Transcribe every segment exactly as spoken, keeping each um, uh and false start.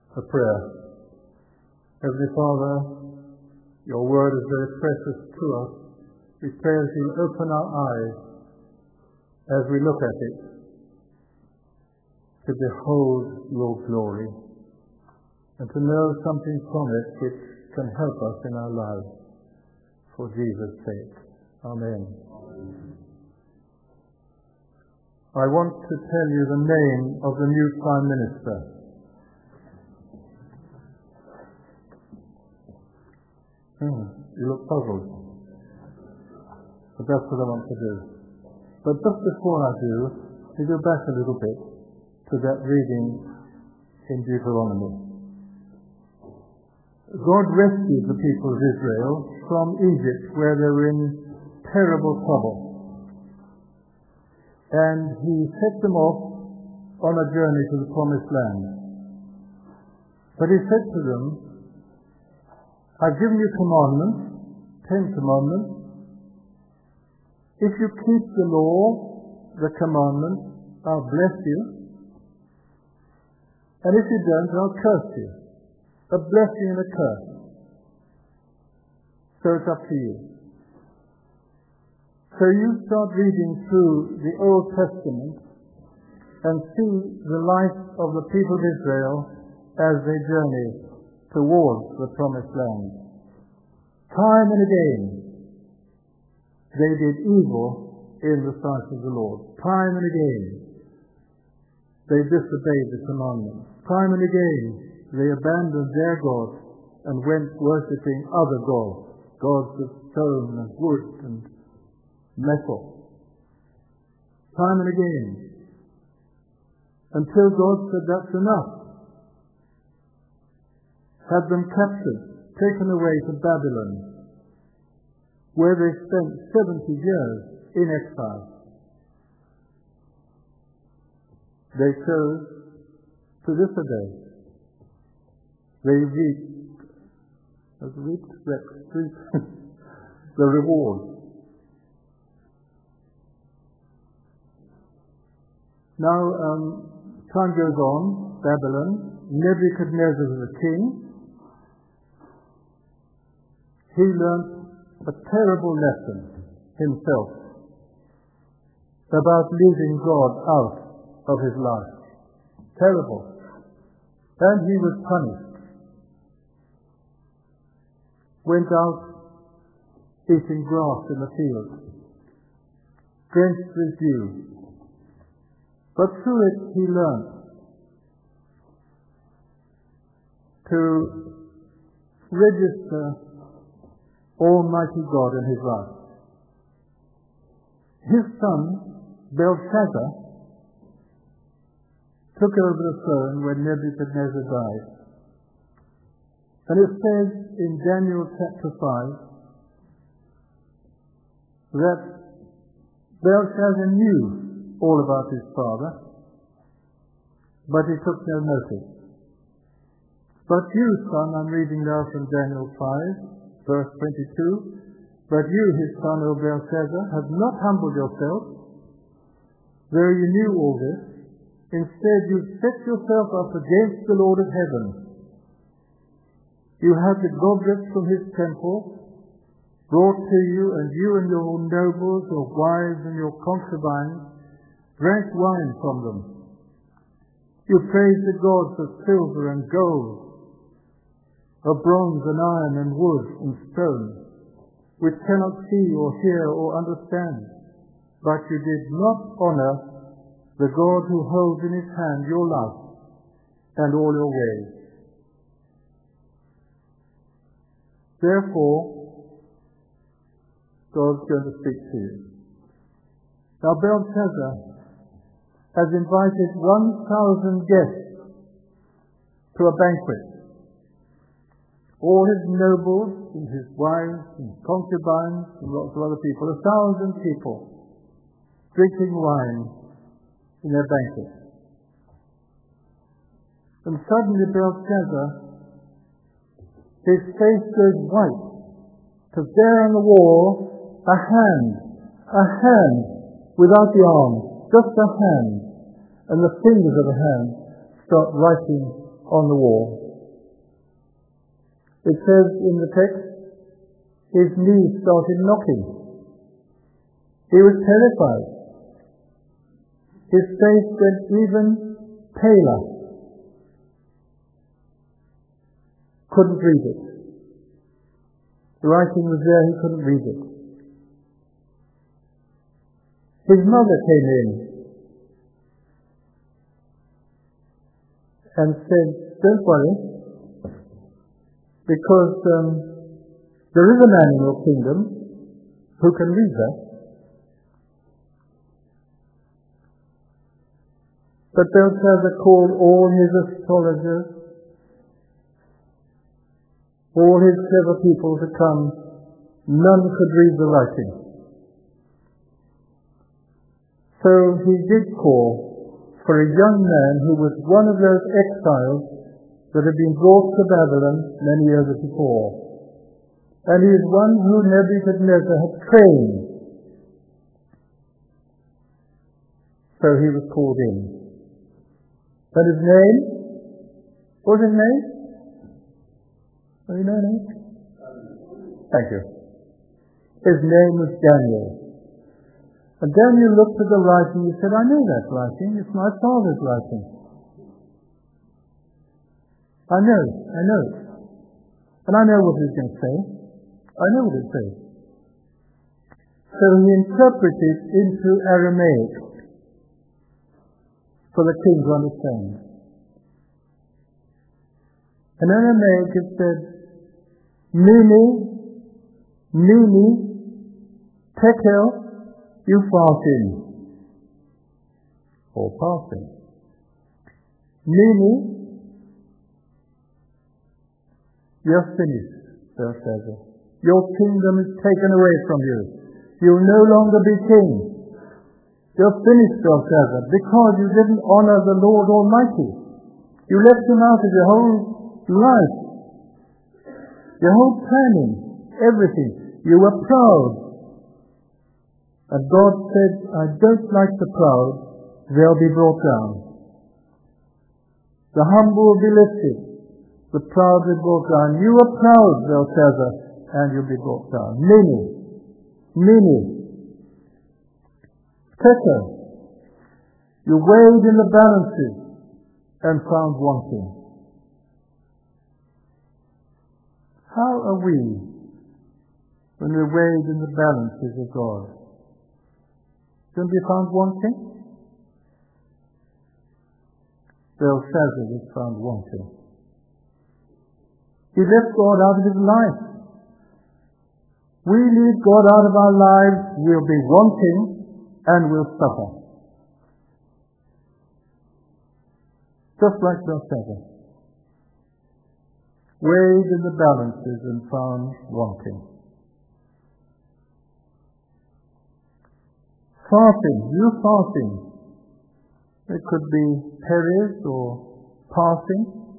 A prayer. Heavenly Father, your word is very precious to us. We pray that you'll open our eyes as we look at it to behold your glory and to know something from it which can help us in our lives. For Jesus' sake. Amen. I want to tell you the name of the new Prime Minister. Hmm, you look puzzled. But that's what I want to do. But just before I do, we go back a little bit to that reading in Deuteronomy. God rescued the people of Israel from Egypt, where they were in terrible trouble. And he set them off on a journey to the promised land. But he said to them, I've given you commandments, ten commandments. If you keep the law, the commandments, I'll bless you. And if you don't, I'll curse you. A blessing and a curse. So it's up to you. So you start reading through the Old Testament and see the life of the people of Israel as they journey towards the promised land. Time and again, they did evil in the sight of the Lord. Time and again, they disobeyed the commandments. Time and again, they abandoned their God and went worshipping other gods, gods of stone and wood and metal. Time and again. Until God said that's enough. Had them captured, taken away to Babylon, where they spent seventy years in exile. They chose to disobey. They reaped, as reaped, reaped the reward. Now, um, time goes on, Babylon, Nebuchadnezzar was the king. He learnt a terrible lesson himself about leaving God out of his life. Terrible. And he was punished. Went out eating grass in the field, drenched with dew. But through it he learned to register Almighty God in his life. His son, Belshazzar, took over the throne when Nebuchadnezzar died. And it says in Daniel chapter five that Belshazzar knew all about his father, but he took no notice. But you, son, I'm reading now from Daniel five, verse twenty-two, but you, his son, O Belshazzar, have not humbled yourself, though you knew all this. Instead, you've set yourself up against the Lord of heaven. You had the goblets from his temple brought to you, and you and your nobles, your wives and your concubines drank wine from them. You praised the gods of silver and gold, of bronze and iron and wood and stone, which cannot see or hear or understand. But you did not honor the God who holds in his hand your life and all your ways. Therefore, God's going to speak to you. Now, Belshazzar has invited one thousand guests to a banquet. All his nobles and his wives and concubines and lots of other people, a thousand people, drinking wine in their banquet. And suddenly Belshazzar, his face goes white, because there on the wall, a hand, a hand without the arm, just a hand, and the fingers of the hand start writing on the wall. It says in the text, his knees started knocking. He was terrified. His face went even paler. Couldn't read it. The writing was there, he couldn't read it. His mother came in and said, don't worry, because um, there is a man in your kingdom who can read that. But Belshazzar called all his astrologers, all his clever people to come. None could read the writing. So he did call for a young man who was one of those exiles that had been brought to Babylon many years before. And he is one who Nebuchadnezzar had trained. So he was called in. And his name? What was his name? Do you know his name? Thank you. His name was Daniel. And Daniel looked at the writing and said, I know that writing. It's my father's writing. I know, I know it. And I know what it's going to say. I know what it says. So he interpreted into Aramaic for the king to understand. In Aramaic it said, Mene, Mene, Tekel, Upharsin, or passing. Mene, you're finished, Belshazzar. Your kingdom is taken away from you. You'll no longer be king. You're finished, Belshazzar, because you didn't honor the Lord Almighty. You left him out of your whole life, your whole planning, everything. You were proud. And God said, I don't like the proud, they'll be brought down. The humble will be lifted, the proud will be brought down. You are proud, Belshazzar, and you'll be brought down. Mene, Mene, Tekel, you weighed in the balances and found wanting. How are we when we're weighed in the balances of God? Can be found wanting? Belshazzar was found wanting. He left God out of his life. We leave God out of our lives, we'll be wanting and we'll suffer. Just like Belshazzar. Weighed in the balances and found wanting. Fasting, you fasting. It could be peris or passing.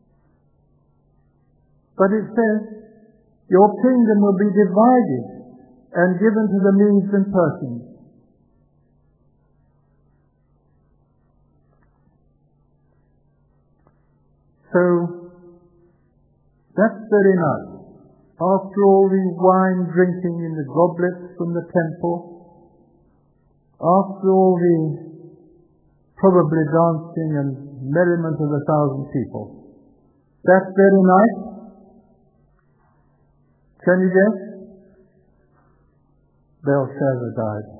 But it says, your kingdom will be divided and given to the Medes and Persians. So, that very night, after all the wine drinking in the goblets from the temple, after all the probably dancing and merriment of a thousand people, that very night, can you guess? Belshazzar died.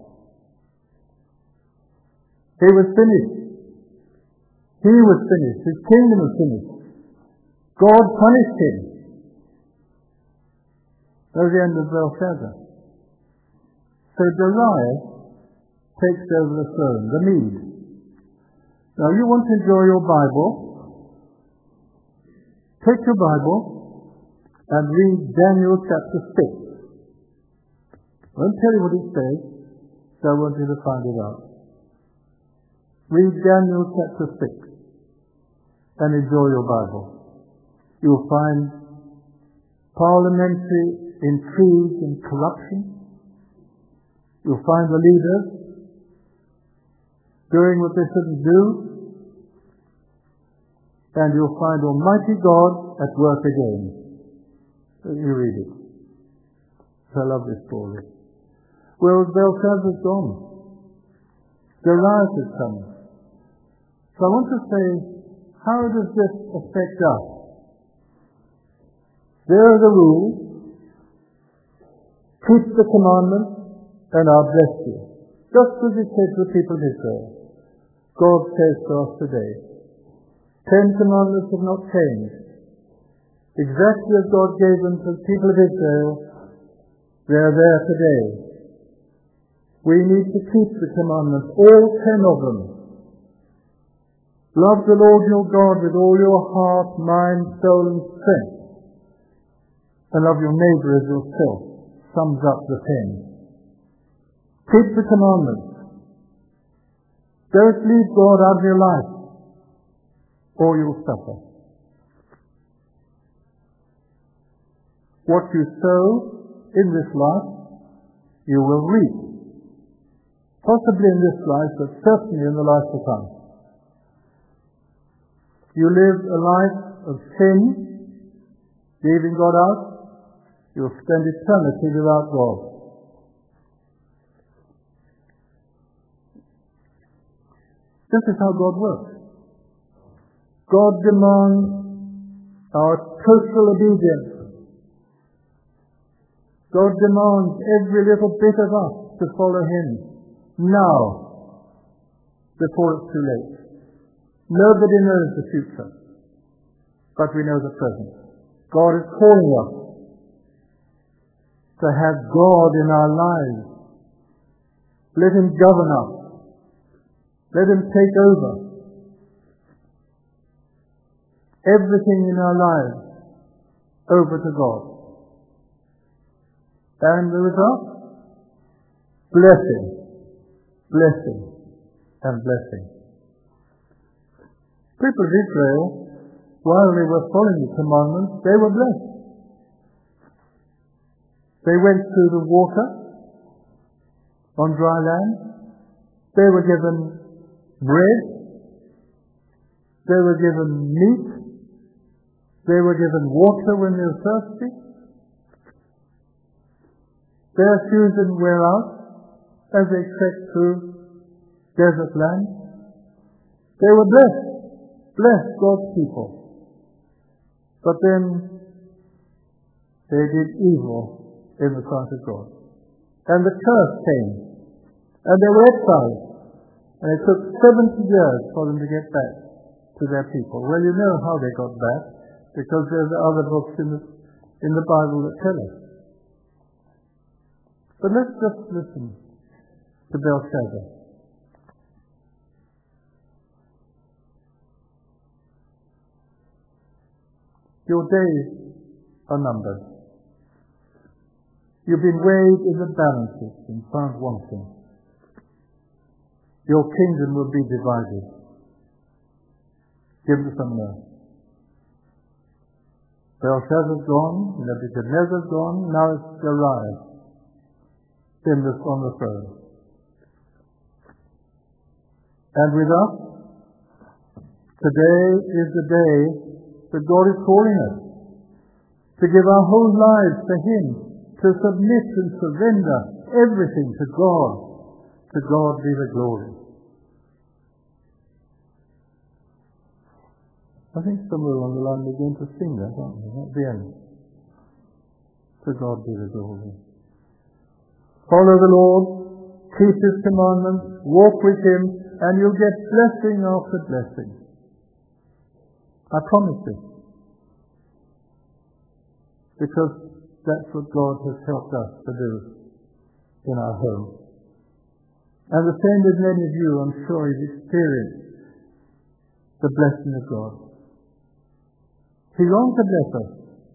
He was finished. He was finished. His kingdom was finished. God punished him. That was the end of Belshazzar. So Darius takes over the throne, the Mede. Now you want to enjoy your Bible? Take your Bible and read Daniel chapter six. I won't tell you what it says, so I want you to find it out. Read Daniel chapter six and enjoy your Bible. You'll find parliamentary intrigue and corruption. You'll find the leaders doing what they shouldn't do. and you'll find Almighty God at work again. You read it. I love this story. Where was Belshazzar gone? Goliath is coming. So I want to say, how does this affect us? There are the rules. Keep the commandments and I'll bless you. Just as he said to the people of Israel. God says to us today, Ten commandments have not changed. Exactly as God gave them to the people of Israel, they are there today. We need to keep the commandments, all ten of them. Love the Lord your God with all your heart, mind, soul, and strength. And love your neighbor as yourself. Sums up the ten. Keep the commandments. Don't leave God out of your life, or you'll suffer. What you sow in this life, you will reap. Possibly in this life, but certainly in the life to come. You live a life of sin, leaving God out, you'll spend eternity without God. This is how God works. God demands our total obedience. God demands every little bit of us to follow Him now, before it's too late. Nobody knows the future, but we know the present. God is calling us to have God in our lives. Let Him govern us. Let Him take over. Everything in our lives over to God. And the result? Blessing, blessing, and blessing. People of Israel, while they were following the commandments, they were blessed. They went through the water on dry land. They were given bread. They were given meat. They were given water when they were thirsty. Their shoes didn't wear out as they trekked through desert land. They were blessed, blessed God's people. But then they did evil in the sight of God. And the curse came. And they were exiled. And it took seventy years for them to get back to their people. Well, you know how they got back, because there's other books in the, in the Bible that tell us. But let's just listen to Belshazzar. Your days are numbered. You've been weighed in the balances and found wanting. Your kingdom will be divided. Give us some more. Belshazzar's gone, Nebuchadnezzar's gone, now it's Goliath in this on the throne. And with us, today is the day that God is calling us to give our whole lives to Him, to submit and surrender everything to God. To God be the glory. I think somewhere along the line we're going to sing that, aren't we? At the end. To God be the glory. Follow the Lord, keep His commandments, walk with Him, and you'll get blessing after blessing. I promise you. Because that's what God has helped us to do in our home. And the same with many of you, I'm sure you've experienced the blessing of God. He wants to bless us.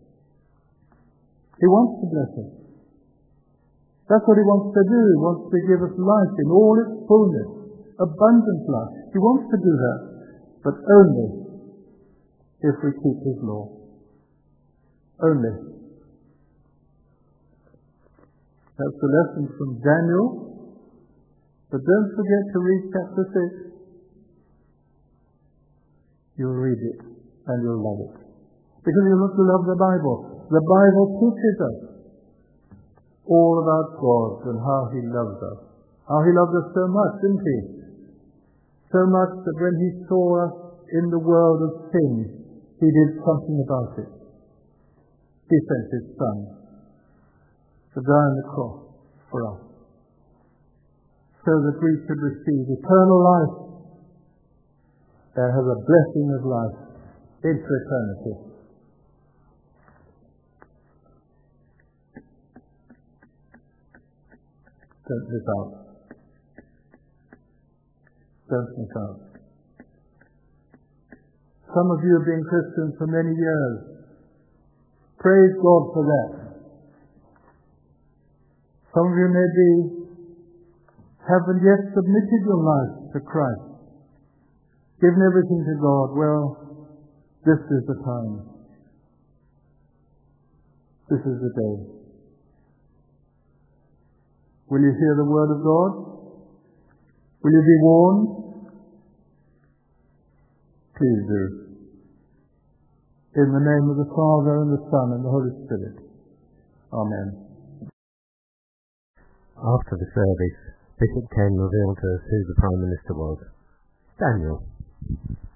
He wants to bless us. That's what He wants to do. He wants to give us life in all its fullness, abundant life. He wants to do that, but only if we keep His law. Only. That's the lesson from Daniel. But don't forget to read chapter six. You'll read it and you'll love it. Because you must love the Bible. The Bible teaches us all about God and how He loves us. How He loved us so much, didn't He? So much that when He saw us in the world of sin, He did something about it. He sent His Son to die on the cross for us, so that we could receive eternal life and have a blessing of life into eternity. Don't miss out. Don't miss out. Some of you have been Christians for many years. Praise God for that. Some of you maybe haven't yet submitted your life to Christ, given everything to God. Well, this is the time. This is the day. Will you hear the word of God? Will you be warned? Please do. In the name of the Father, and the Son, and the Holy Spirit. Amen. After the service, Bishop Ken revealed to us who the Prime Minister was. Daniel.